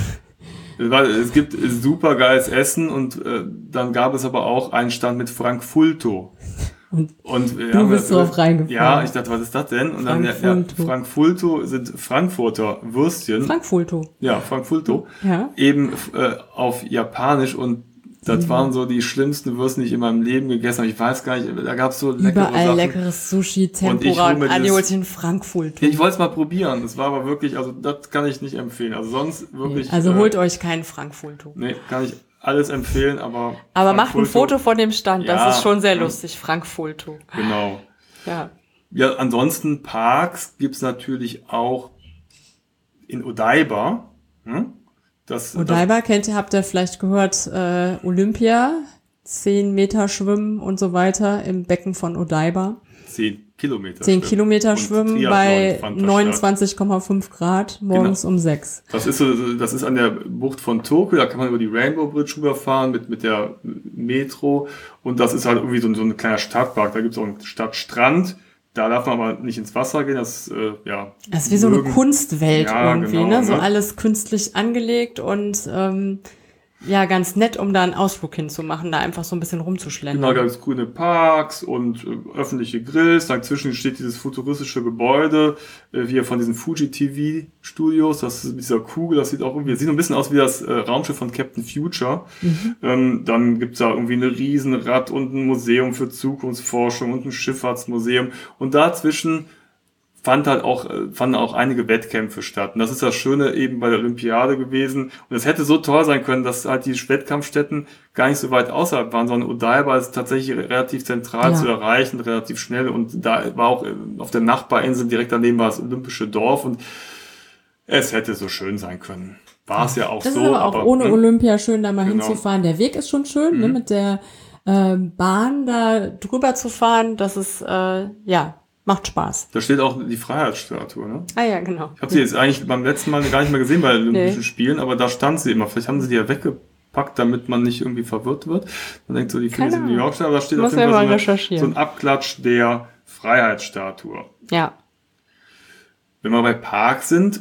weil es gibt super geiles Essen und äh, dann gab es aber auch einen Stand mit Frankfurto. Und Und äh, du haben bist wir- drauf reingefallen. Ja, ich dachte, was ist das denn? Und dann, ja, ja, Frankfurto. Frankfurto sind Frankfurter Würstchen. Frankfurto. Ja, Frankfurto. Ja. Eben äh, auf Japanisch und das Mhm. waren so die schlimmsten Würstchen, die ich in meinem Leben gegessen habe. Ich weiß gar nicht, da gab's so leckere Überall Sachen. leckeres Sushi, Und ich Tempura hol und, mir Adi dieses- holt den Frankfurto. Ich wollte es mal probieren. Das war aber wirklich, also das kann ich nicht empfehlen. Also sonst wirklich. Also äh, holt euch keinen Frankfurto. Nee, kann ich alles empfehlen, aber. Aber macht ein Frankfurto- Foto von dem Stand, Ja, das ist schon sehr ja. lustig. Frankfurto. Genau. Ja. Ja, ansonsten Parks gibt's natürlich auch in Odaiba. Hm? Das, Odaiba kennt ihr, habt ihr vielleicht gehört, äh, Olympia, zehn Meter Schwimmen und so weiter im Becken von Odaiba. Das, zehn. Kilometer zehn Kilometer Und schwimmen Triathlon bei fand da neunundzwanzig Komma fünf Grad morgens Genau. um sechs. Das ist so, das ist an der Bucht von Tokio, da kann man über die Rainbow Bridge rüberfahren mit, mit der Metro und das ist halt irgendwie so ein, so ein kleiner Stadtpark, da gibt es auch einen Stadtstrand, da darf man aber nicht ins Wasser gehen, das, äh, ja. Das ist wie so eine mögen- Kunstwelt Ja, irgendwie, genau, ne? So ne? alles künstlich angelegt und ähm, ja, ganz nett, um da einen Ausflug hinzumachen, da einfach so ein bisschen rumzuschlendern. Genau, da gibt es grüne Parks und äh, öffentliche Grills. Dazwischen steht dieses futuristische Gebäude, äh, wie von diesen Fuji-T V-Studios. Das ist mit dieser Kugel, das sieht auch irgendwie, sieht ein bisschen aus wie das äh, Raumschiff von Captain Future. Mhm. Ähm, dann gibt's da irgendwie eine Riesenrad und ein Museum für Zukunftsforschung und ein Schifffahrtsmuseum. Und dazwischen fand halt auch, äh, fanden auch einige Wettkämpfe statt. Und das ist das Schöne eben bei der Olympiade gewesen. Und es hätte so toll sein können, dass halt die Wettkampfstätten gar nicht so weit außerhalb waren, sondern Odaiba ist tatsächlich relativ zentral Ja. zu erreichen, relativ schnell. Und da war auch äh, auf der Nachbarinsel direkt daneben war das olympische Dorf und es hätte so schön sein können. War es ja auch Das so. ist aber auch ohne ne? Olympia schön, da mal Genau. hinzufahren. Der Weg ist schon schön, ne? Mit der äh, Bahn da drüber zu fahren, das ist, äh, ja, macht Spaß. Da steht auch die Freiheitsstatue, ne? Ah ja, genau. Ich habe sie jetzt eigentlich beim letzten Mal gar nicht mehr gesehen bei den Olympischen Nee. Spielen, aber da stand sie immer. Vielleicht haben sie die ja weggepackt, damit man nicht irgendwie verwirrt wird. Man denkt so, die Keine findet sie in New Ahnung. York statt, aber da steht Muss auf jeden ja Fall mal so, eine, recherchieren. so ein Abklatsch der Freiheitsstatue. Ja. Wenn wir bei Park sind,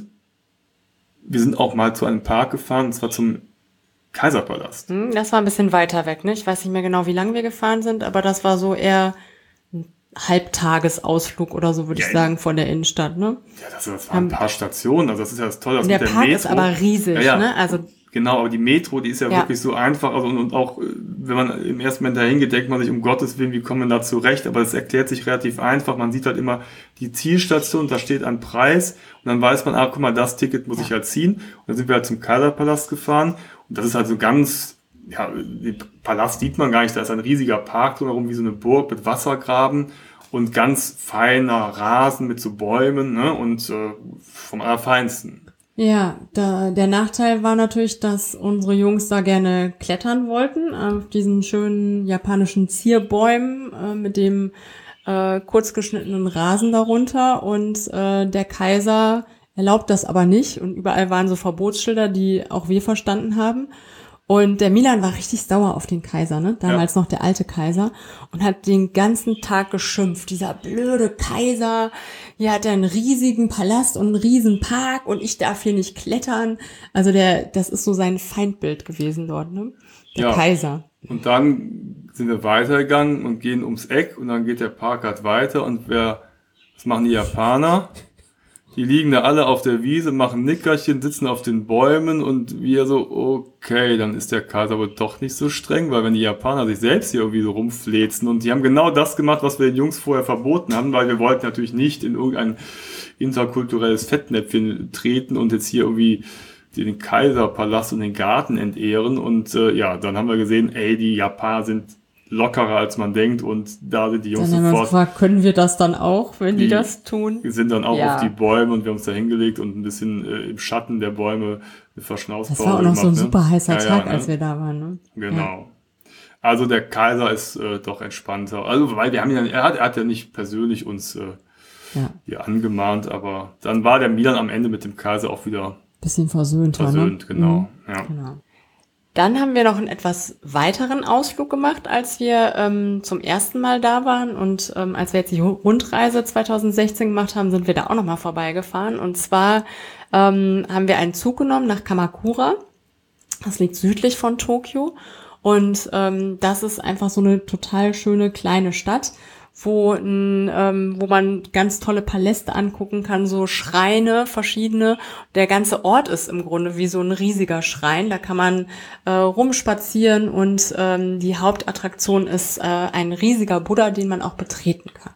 wir sind auch mal zu einem Park gefahren, und zwar zum Kaiserpalast. Hm, Das war ein bisschen weiter weg, ne? Ich weiß nicht mehr genau, wie lange wir gefahren sind, aber das war so eher ein Halbtagesausflug oder so, würde Ja, ich sagen, von der Innenstadt, ne? Ja, das, das waren ein paar Stationen, also das ist ja das Tolle, das Und der mit der Park Metro. ist aber riesig, Ja, ja. ne? Also Genau, aber die Metro, die ist ja, Ja. wirklich so einfach. Also und, und auch, äh, wenn man im ersten Moment dahin geht, denkt man sich, um Gottes Willen, wie kommen wir da zurecht? Aber es erklärt sich relativ einfach. Man sieht halt immer die Zielstation, da steht ein Preis. Und dann weiß man, ah, guck mal, das Ticket muss ich halt ziehen. Und dann sind wir halt zum Kaiserpalast gefahren. Und das ist halt so ganz, ja, den Palast sieht man gar nicht. Da ist ein riesiger Park drumherum, wie so eine Burg mit Wassergraben. Und ganz feiner Rasen mit so Bäumen, ne? Und äh, vom Allerfeinsten. ja, da, der Nachteil war natürlich, dass unsere Jungs da gerne klettern wollten, auf diesen schönen japanischen Zierbäumen äh, mit dem äh, kurzgeschnittenen Rasen darunter. Und äh, der Kaiser erlaubt das aber nicht. Und überall waren so Verbotsschilder, die auch wir verstanden haben. Und der Milan war richtig sauer auf den Kaiser, ne? Damals noch der alte Kaiser. Und hat den ganzen Tag geschimpft. Dieser blöde Kaiser, hier hat er einen riesigen Palast und einen riesen Park und ich darf hier nicht klettern. Also der, das ist so sein Feindbild gewesen dort, ne? Der Ja. Kaiser. Und dann sind wir weitergegangen und gehen ums Eck und dann geht der Park halt weiter und wer, was machen die Japaner? Die liegen da alle auf der Wiese, machen Nickerchen, sitzen auf den Bäumen und wir so, okay, dann ist der Kaiser wohl doch nicht so streng, weil wenn die Japaner sich selbst hier irgendwie so rumflezen und die haben genau das gemacht, was wir den Jungs vorher verboten haben, weil wir wollten natürlich nicht in irgendein interkulturelles Fettnäpfchen treten und jetzt hier irgendwie den Kaiserpalast und den Garten entehren und äh, ja, dann haben wir gesehen, ey, die Japaner sind lockerer als man denkt und da sind die Jungs Dann haben wir uns sofort, gefragt, können wir das dann auch, wenn die, Die- das tun? wir sind dann auch Ja. auf die Bäume und wir haben uns da hingelegt und ein bisschen äh, im Schatten der Bäume eine Verschnauzpause Das war auch noch so ein gemacht, ne? super heißer Ja, ja, Tag, ne? als wir da waren, ne? Genau. Also der Kaiser ist äh, doch entspannter. Also weil wir haben ihn, er hat, er hat ja nicht persönlich uns äh, Ja, hier angemahnt, aber dann war der Milan am Ende mit dem Kaiser auch wieder bisschen versöhnter, versöhnt, ne? genau. Mhm, Ja. genau. Dann haben wir noch einen etwas weiteren Ausflug gemacht, als wir ähm, zum ersten Mal da waren. Und ähm, als wir jetzt die Rundreise zwanzig sechzehn gemacht haben, sind wir da auch nochmal vorbeigefahren. Und zwar ähm, haben wir einen Zug genommen nach Kamakura. Das liegt südlich von Tokio. Und ähm, das ist einfach so eine total schöne kleine Stadt, wo, n, ähm, wo man ganz tolle Paläste angucken kann, so Schreine, verschiedene. Der ganze Ort ist im Grunde wie so ein riesiger Schrein. Da kann man äh, rumspazieren und ähm, die Hauptattraktion ist äh, ein riesiger Buddha, den man auch betreten kann.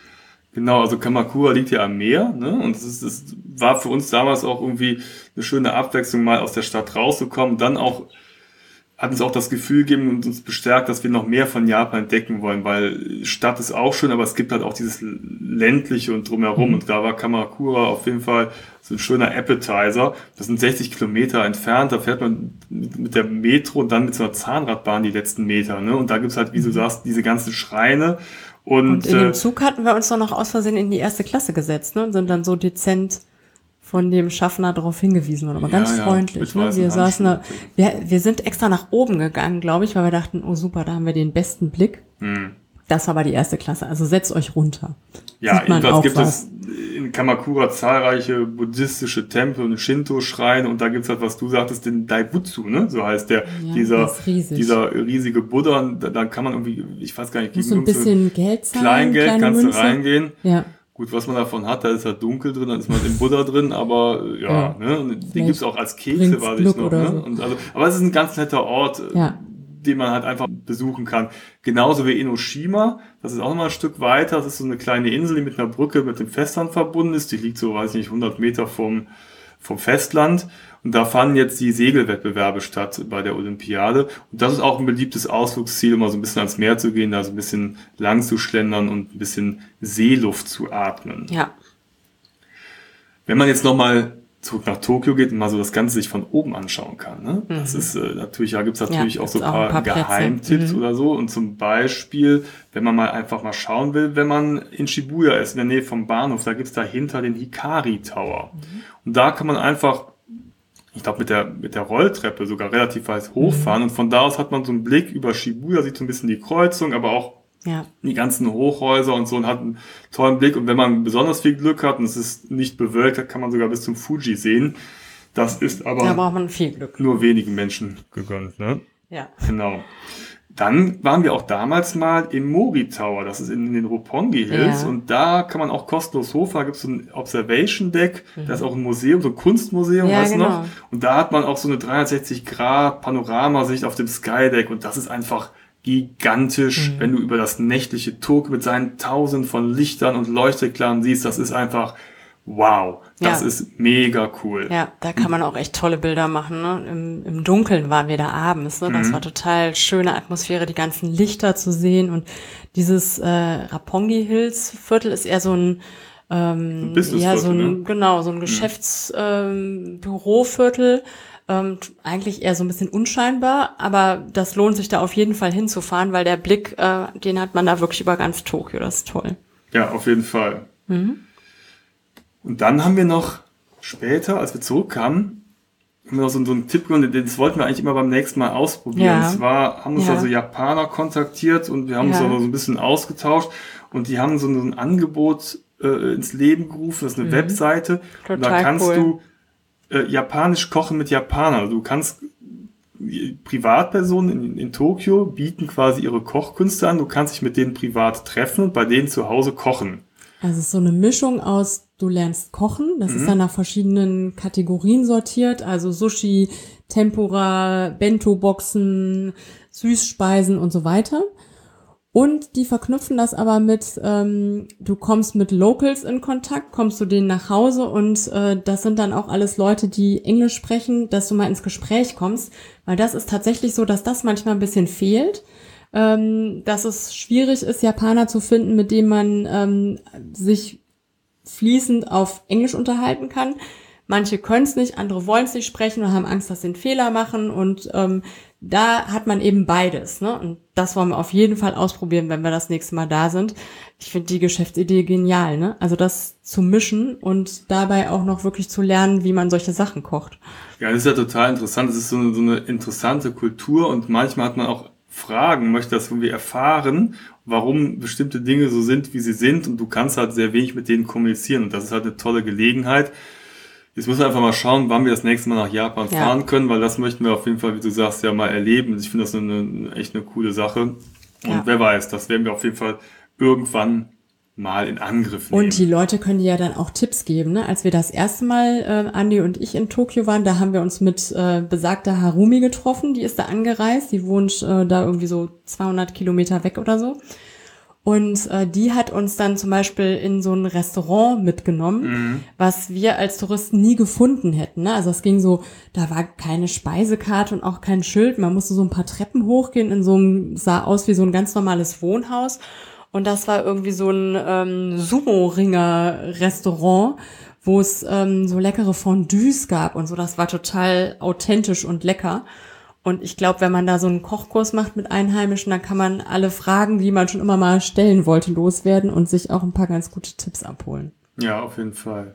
Genau, also Kamakura liegt ja am Meer, ne? Und es, ist, es war für uns damals auch irgendwie eine schöne Abwechslung, mal aus der Stadt rauszukommen, dann auch hat uns auch das Gefühl gegeben und uns bestärkt, dass wir noch mehr von Japan entdecken wollen, weil Stadt ist auch schön, aber es gibt halt auch dieses ländliche und drumherum. Mhm. Und da war Kamakura auf jeden Fall so ein schöner Appetizer. Das sind sechzig Kilometer entfernt, da fährt man mit der Metro und dann mit so einer Zahnradbahn die letzten Meter, ne? Und da gibt's halt, wie du sagst, diese ganzen Schreine Und, Und in äh, dem Zug hatten wir uns doch noch aus Versehen in die erste Klasse gesetzt, ne? Und sind dann so dezent von dem Schaffner darauf hingewiesen worden, aber Ja, ganz ja, freundlich. mit Ne? weißen Wir saßen da, Handschuhen. wir, wir sind extra nach oben gegangen, glaube ich, weil wir dachten, oh super, da haben wir den besten Blick. Hm. Das war aber die erste Klasse, also setzt euch runter. Ja, Sieht man jedenfalls auch gibt was. es in Kamakura zahlreiche buddhistische Tempel und Shinto-Schreine und da gibt's halt, was du sagtest, den Daibutsu, ne? So heißt der, Ja, dieser, der ist riesig. dieser riesige Buddha. Und da, da kann man irgendwie, ich weiß gar nicht, Musst du ein irgend so bisschen Geld zahlen, Kleingeld kleine kannst Münze. du reingehen. Ja, Gut, was man davon hat, da ist halt dunkel drin, dann ist man im Buddha drin, aber äh, ja, Ja. ne? Und den Vielleicht gibt's auch als Kekse, bringt's weiß ich Glück noch, oder ne? so. Und also, aber es ist ein ganz netter Ort, äh, Ja. den man halt einfach besuchen kann. Genauso wie Enoshima, das ist auch nochmal ein Stück weiter, das ist so eine kleine Insel, die mit einer Brücke mit dem Festland verbunden ist, die liegt so, weiß ich nicht, hundert Meter vom, vom Festland und da fanden jetzt die Segelwettbewerbe statt bei der Olympiade und das ist auch ein beliebtes Ausflugsziel, mal so ein bisschen ans Meer zu gehen, da so ein bisschen lang zu schlendern und ein bisschen Seeluft zu atmen. ja. Wenn man jetzt nochmal zurück nach Tokio geht und mal so das Ganze sich von oben anschauen kann, ne? Das ist äh, natürlich, ja, gibt's natürlich Ja, auch so ein gibt's auch paar, ein paar Plätze. Geheimtipps Mhm. oder so. Und zum Beispiel, wenn man mal einfach mal schauen will, wenn man in Shibuya ist, in der Nähe vom Bahnhof, da gibt's dahinter den Hikari Tower. Mhm. Und da kann man einfach, ich glaube, mit der, mit der Rolltreppe sogar relativ weit hochfahren. Und von da aus hat man so einen Blick über Shibuya, sieht so ein bisschen die Kreuzung, aber auch Ja, die ganzen Hochhäuser und so und hat einen tollen Blick. Und wenn man besonders viel Glück hat und es ist nicht bewölkt, dann kann man sogar bis zum Fuji sehen. Das ist aber da braucht man viel Glück. nur wenigen Menschen gegönnt, ne? Ja. Genau. Dann waren wir auch damals mal im Mori Tower, das ist in den Roppongi Hills Ja. und da kann man auch kostenlos hochfahren, da gibt es so ein Observation Deck, da ist auch ein Museum, so ein Kunstmuseum, Ja, weißt du genau. noch? Und da hat man auch so eine dreihundertsechzig Grad Panoramasicht auf dem Skydeck und das ist einfach gigantisch, wenn du über das nächtliche Tokio mit seinen tausend von Lichtern und Leuchteklaren siehst, das ist einfach wow, das Ja. ist mega cool. Ja, da kann man auch echt tolle Bilder machen. Ne? Im, Im Dunkeln waren wir da abends. Ne? Das Mhm. war total schöne Atmosphäre, die ganzen Lichter zu sehen. Und dieses äh, Roppongi Hills Viertel ist eher so ein ähm, Businessviertel, ja so ein ne? genau so ein Geschäftsbüroviertel. Ähm, Büroviertel. Ähm, eigentlich eher so ein bisschen unscheinbar, aber das lohnt sich da auf jeden Fall hinzufahren, weil der Blick, äh, den hat man da wirklich über ganz Tokio. Das ist toll. Ja, auf jeden Fall. Und dann haben wir noch später, als wir zurückkamen, haben wir noch so, so einen Tipp gewonnen, das wollten wir eigentlich immer beim nächsten Mal ausprobieren. Ja. Und zwar haben uns Ja. also Japaner kontaktiert und wir haben uns Ja. da so ein bisschen ausgetauscht und die haben so ein, so ein Angebot äh, ins Leben gerufen, das ist eine Webseite und da Total kannst cool. du äh, japanisch kochen mit Japanern. Du kannst Privatpersonen in, in Tokio bieten quasi ihre Kochkünste an. Du kannst dich mit denen privat treffen und bei denen zu Hause kochen. Also es ist so eine Mischung aus, du lernst kochen, das Mhm. ist dann nach verschiedenen Kategorien sortiert, also Sushi, Tempura, Bento-Boxen, Süßspeisen und so weiter. Und die verknüpfen das aber mit, ähm, du kommst mit Locals in Kontakt, kommst du denen nach Hause und äh, das sind dann auch alles Leute, die Englisch sprechen, dass du mal ins Gespräch kommst, weil das ist tatsächlich so, dass das manchmal ein bisschen fehlt. Ähm, dass es schwierig ist, Japaner zu finden, mit denen man ähm, sich fließend auf Englisch unterhalten kann. Manche können es nicht, andere wollen es nicht sprechen und haben Angst, dass sie einen Fehler machen. Und ähm, da hat man eben beides. Ne? Und das wollen wir auf jeden Fall ausprobieren, wenn wir das nächste Mal da sind. Ich finde die Geschäftsidee genial. Ne? Also das zu mischen und dabei auch noch wirklich zu lernen, wie man solche Sachen kocht. Ja, das ist ja total interessant. Das ist so eine, so eine interessante Kultur und manchmal hat man auch Fragen, möchte das irgendwie erfahren, warum bestimmte Dinge so sind, wie sie sind und du kannst halt sehr wenig mit denen kommunizieren und das ist halt eine tolle Gelegenheit. Jetzt müssen wir einfach mal schauen, wann wir das nächste Mal nach Japan Ja. fahren können, weil das möchten wir auf jeden Fall, wie du sagst, ja mal erleben. Ich finde das eine, eine, echt eine coole Sache und Ja. wer weiß, das werden wir auf jeden Fall irgendwann mal in Angriff nehmen. Und die Leute können dir ja dann auch Tipps geben. Ne? Als wir das erste Mal, äh, Andi und ich in Tokio waren, da haben wir uns mit äh, besagter Harumi getroffen. Die ist da angereist. Die wohnt äh, da irgendwie so zweihundert Kilometer weg oder so. Und äh, die hat uns dann zum Beispiel in so ein Restaurant mitgenommen, Mhm. was wir als Touristen nie gefunden hätten. Ne? Also es ging so, da war keine Speisekarte und auch kein Schild. Man musste so ein paar Treppen hochgehen in so einem, sah aus wie so ein ganz normales Wohnhaus. Und das war irgendwie so ein ähm, Sumo-Ringer-Restaurant, wo es ähm, so leckere Fondues gab und so. Das war total authentisch und lecker. Und ich glaube, wenn man da so einen Kochkurs macht mit Einheimischen, dann kann man alle Fragen, die man schon immer mal stellen wollte, loswerden und sich auch ein paar ganz gute Tipps abholen. Ja, auf jeden Fall.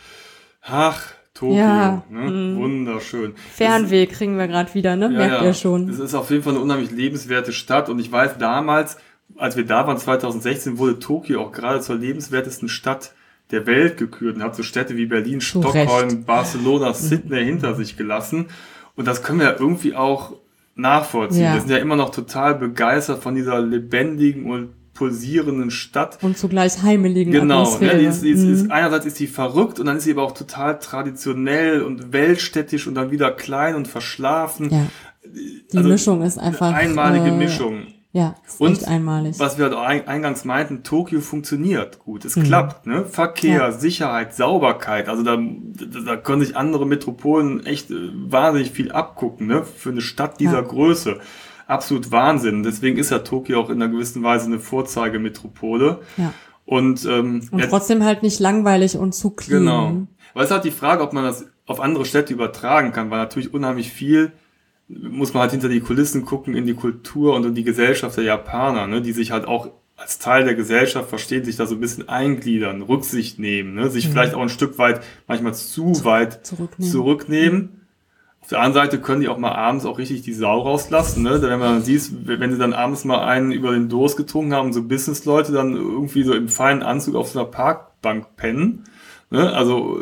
Ach, Tokio, ja, ne? Wunderschön. Fernweh kriegen wir gerade wieder, ne? Ja, Merkt ja. ihr schon. Es ist auf jeden Fall eine unheimlich lebenswerte Stadt und ich weiß damals, als wir da waren, zwanzig sechzehn, wurde Tokio auch gerade zur lebenswertesten Stadt der Welt gekürt und hat so Städte wie Berlin, Zu Stockholm, Recht. Barcelona, Sydney hinter sich gelassen. Und das können wir ja irgendwie auch nachvollziehen. Ja. Wir sind ja immer noch total begeistert von dieser lebendigen und pulsierenden Stadt. Und zugleich heimeligen Genau, Atmosphäre. ne, die ist, die ist, Mhm. ist, einerseits ist die verrückt und dann ist sie aber auch total traditionell und weltstädtisch und dann wieder klein und verschlafen. Ja, die Also, Mischung ist einfach... Eine einmalige äh, Mischung. Ja, ist Und echt einmalig. was wir halt auch ein- eingangs meinten, Tokio funktioniert gut. Es Mhm. klappt, ne? Verkehr, Ja. Sicherheit, Sauberkeit. Also da, da, da können sich andere Metropolen echt äh, wahnsinnig viel abgucken, ne? Für eine Stadt dieser Ja. Größe. Absolut Wahnsinn. Deswegen ist ja Tokio auch in einer gewissen Weise eine Vorzeigemetropole. Ja. Und, ähm, Und jetzt- trotzdem halt nicht langweilig und zu clean. Genau. Aber es ist halt die Frage, ob man das auf andere Städte übertragen kann, weil natürlich unheimlich viel muss man halt hinter die Kulissen gucken, in die Kultur und in die Gesellschaft der Japaner, ne, die sich halt auch als Teil der Gesellschaft verstehen, sich da so ein bisschen eingliedern, Rücksicht nehmen, ne, sich Mhm. vielleicht auch ein Stück weit, manchmal zu weit Zurücknehmen. zurücknehmen. Auf der anderen Seite können die auch mal abends auch richtig die Sau rauslassen, ne? Wenn man sieht, wenn sie dann abends mal einen über den Durst getrunken haben, so Businessleute dann irgendwie so im feinen Anzug auf so einer Parkbank pennen, ne? Also,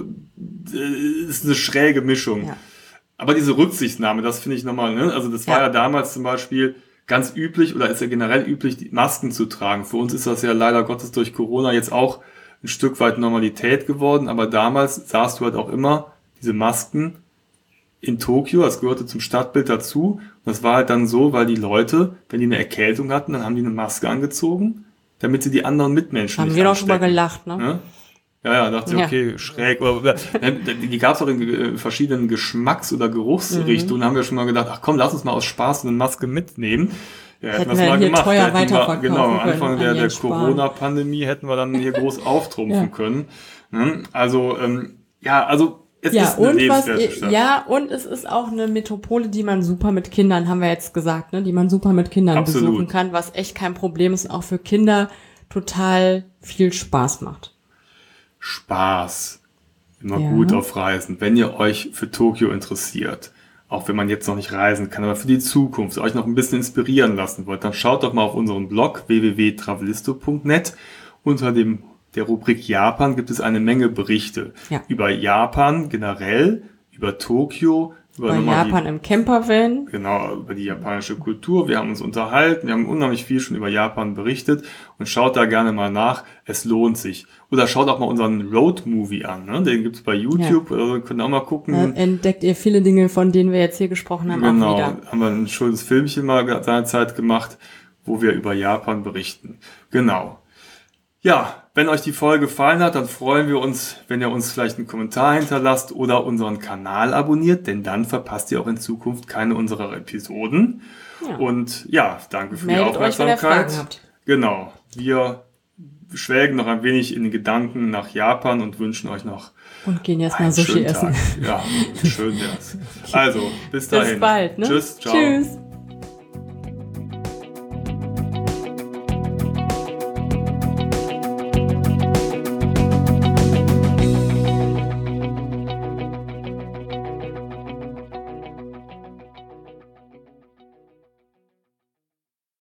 äh, ist eine schräge Mischung. Ja. Aber diese Rücksichtnahme, das finde ich nochmal, ne? Also das war Ja. ja damals zum Beispiel ganz üblich oder ist ja generell üblich, die Masken zu tragen. Für uns ist das ja leider Gottes durch Corona jetzt auch ein Stück weit Normalität geworden, aber damals sahst du halt auch immer diese Masken in Tokio, das gehörte zum Stadtbild dazu. Und das war halt dann so, weil die Leute, wenn die eine Erkältung hatten, dann haben die eine Maske angezogen, damit sie die anderen Mitmenschen Haben nicht wir doch schon mal anstecken. gelacht, ne? Ne? Ja, ja, dachte ich, Ja. okay, schräg. Oder, die die gab es auch in äh, verschiedenen Geschmacks- oder Geruchsrichtungen. Mhm. Da haben wir schon mal gedacht, ach komm, lass uns mal aus Spaß eine Maske mitnehmen. Ja, Hätten wir's wir hier teuer Da hätten wir- weiterverkaufen Genau, am können Anfang an der, der Jens Spahn. Corona-Pandemie hätten wir dann hier groß auftrumpfen Ja. können. Ne? Also, ähm, ja, also es Ja, ist eine und was, lebenswerte Stadt. ja, und es ist auch eine Metropole, die man super mit Kindern, haben wir jetzt gesagt, ne, die man super mit Kindern Absolut. besuchen kann, was echt kein Problem ist und auch für Kinder total viel Spaß macht. Spaß. Immer Ja. gut auf Reisen. Wenn ihr euch für Tokio interessiert, auch wenn man jetzt noch nicht reisen kann, aber für die Zukunft euch noch ein bisschen inspirieren lassen wollt, dann schaut doch mal auf unseren Blog w w w punkt travelisto punkt net. Unter dem der Rubrik Japan gibt es eine Menge Berichte Ja. über Japan generell, über Tokio, über Bei nochmal Japan die, im Campervan. genau, über die japanische Kultur. Wir haben uns unterhalten, wir haben unheimlich viel schon über Japan berichtet und schaut da gerne mal nach. Es lohnt sich. Oder schaut auch mal unseren Road-Movie an, ne? Den gibt's bei YouTube, also könnt ihr auch mal gucken. Da entdeckt ihr viele Dinge, von denen wir jetzt hier gesprochen haben, Genau, auch wieder. haben wir ein schönes Filmchen mal seinerzeit gemacht, wo wir über Japan berichten. Genau. Ja, wenn euch die Folge gefallen hat, dann freuen wir uns, wenn ihr uns vielleicht einen Kommentar hinterlasst oder unseren Kanal abonniert, denn dann verpasst ihr auch in Zukunft keine unserer Episoden. Ja. Und ja, danke für Meldet die euch, wenn ihr Aufmerksamkeit. Fragen habt. Genau, wir schwelgen noch ein wenig in den Gedanken nach Japan und wünschen euch noch Und gehen jetzt mal einen Sushi schönen essen. Tag. Ja, schön wär's. Also, bis dahin. Bis bald, ne? Tschüss, ciao. Tschüss.